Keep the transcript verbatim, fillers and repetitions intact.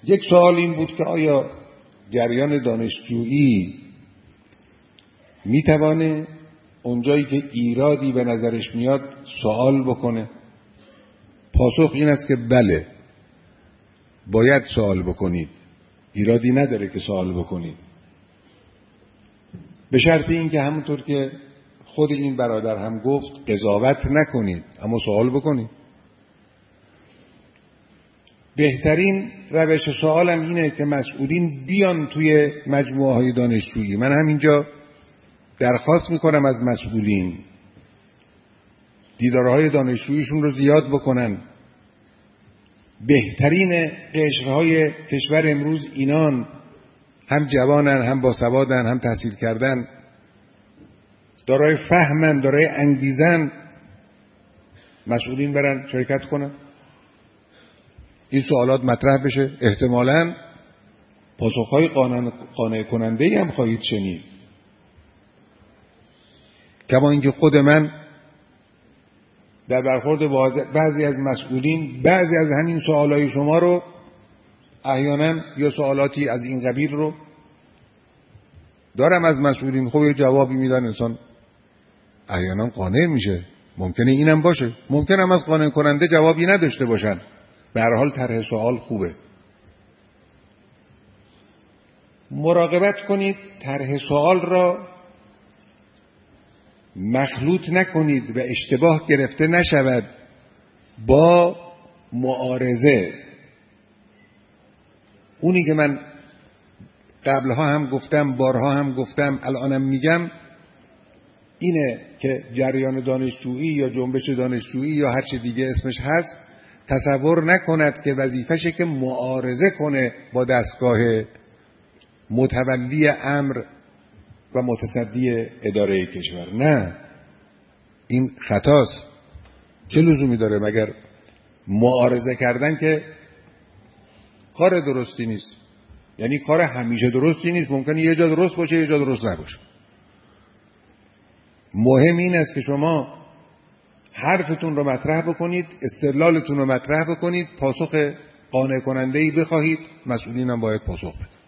یک سوال این بود که آیا جریان دانشجویی میتوانه اونجایی که ایرادی به نظرش میاد سوال بکنه؟ پاسخ این است که بله، باید سوال بکنید، ایرادی نداره که سوال بکنید، به شرط این که همونطور که خود این برادر هم گفت قضاوت نکنید اما سوال بکنید. بهترین روش سوالم اینه که مسئولین بیان توی مجموعه های دانشجویی. من همینجا درخواست میکنم از مسئولین دیدارهای دانشجوییشون رو زیاد بکنن. بهترین قشرهای کشور امروز اینان، هم جوانن، هم باسوادن، هم تحصیل کردن، دارای فهمن، دارای انگیزن. مسئولین برن شرکت کنن، این سوالات مطرح بشه، احتمالاً پاسخهای قانع کننده هم خواهید شنید. کما اینکه خود من در برخورد بعضی از مسئولین بعضی از همین سوالای شما رو احیانا یا سوالاتی از این قبیل رو دارم از مسئولین. خب یه جوابی میدن، انسان احیانا قانع میشه. ممکنه اینم باشه، ممکنه هم از قانع کننده جوابی نداشته باشن. به هر حال طرح سوال خوبه. مراقبت کنید طرح سوال را مخلوط نکنید و اشتباه گرفته نشود با معارضه. اونی که من قبلها هم گفتم، بارها هم گفتم، الانم میگم، اینه که جریان دانشجویی یا جنبش دانشجویی یا هر چه دیگه اسمش هست تصور نکند که وظیفشه که معارضه کنه با دستگاه متولی امر و متصدی اداره کشور. نه، این خطاست. چه لزومی داره؟ مگر معارضه کردن که کار درستی نیست، یعنی کار همیشه درستی نیست. ممکنه یه جا درست باشه یه جا درست نباشه. مهم این است که شما حرفتون رو مطرح بکنید، استدلالتون رو مطرح بکنید، پاسخ قانع کننده‌ای بخواهید، مسئولین هم باید پاسخ بدن.